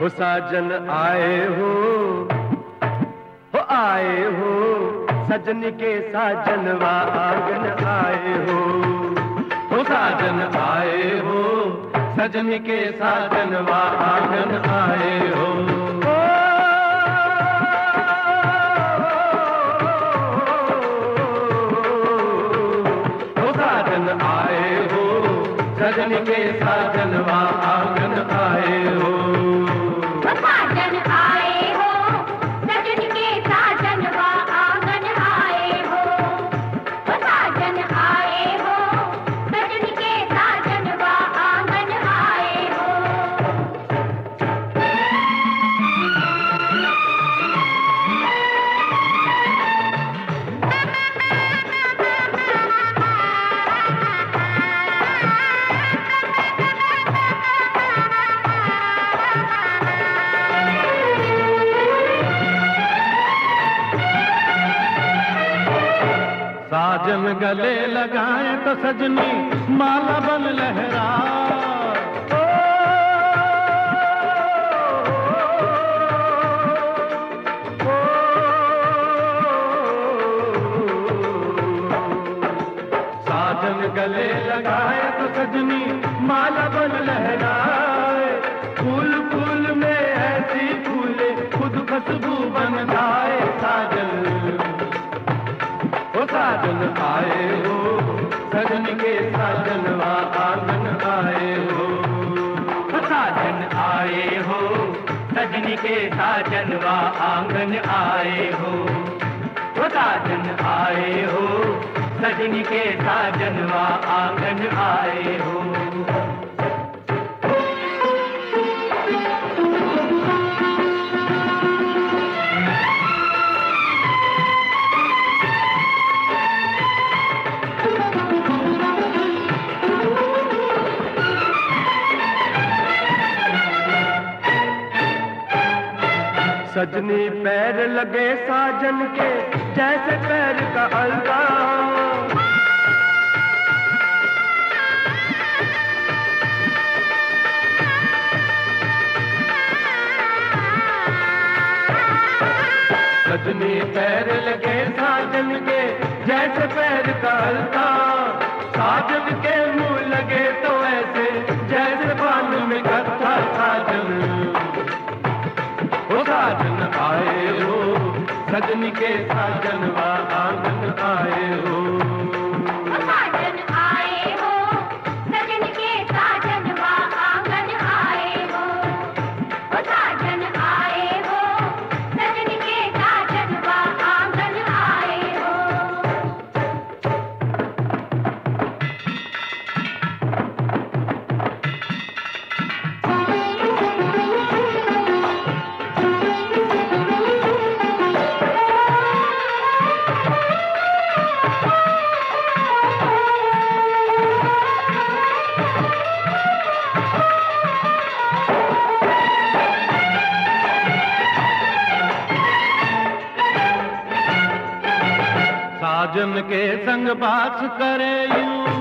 हो साजन आए हो आए हो, सजनी के साजनवा आंगन आए हो साजन आए हो, सजनी के साजनवा आंगन आए हो। साजन आए हो, सजनी के साजनवा आंगन आए हो। साजन आए हो, सजनी के साजनवा आंगन आए हो। साजन आए हो, सजनी के साजनवा आंगन आए हो। साजन गले लगाए तो सजनी माला बन लहरा। साजन गले लगाए तो सजनी माला बन लहराए। फूल फूल में ऐसी फूले खुद खुशबू बन जाए। साजन आए हो, सजनी के साजनवा आंगन आए हो। साजन आए हो, सजनी के साजनवा आंगन आए हो। साजन आए हो, सजनी के साजनवा आंगन आए हो। सजनी पैर लगे साजन के जैसे पैर का अलता। सजनी पैर लगे साजन के जैसे पैर का अलता। साजन के मुंह लगे तो ऐसे जैसे बाल में कत्था। साजन आए हो, सजनी के साजनवा आंगन आए हो। साजन आए हो, सजनी के साजनवा आंगन आए हो। साजन आए हो, सजनी के साजनवा आंगन आए हो। साजन के संग बात करे यूं,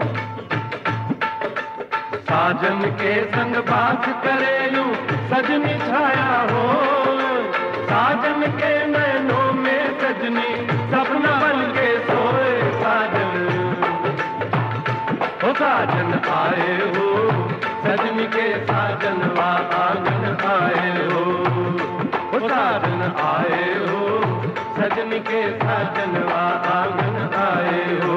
साजन के संग बात करे यूं, सजनी छाया हो। साजन के नैनों में सजनी सपना बन के सोए। साजन आए हो, सजनी के साजनवा आंगन आए हो। साजन आए हो, सजनी के साजनवा आंगन आए हो।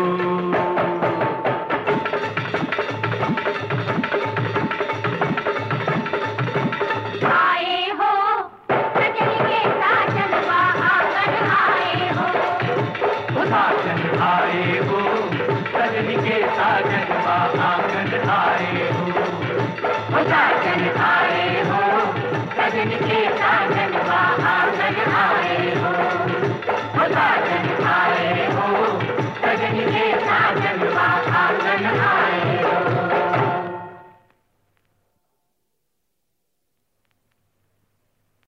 आए हो, सजनी के साजनवा आंगन आए हो। साजन आए हो, सजनी के साजनवा आंगन आए हो। साजन आए हो, सजनी के साजनवा आंगन आए हो। साजन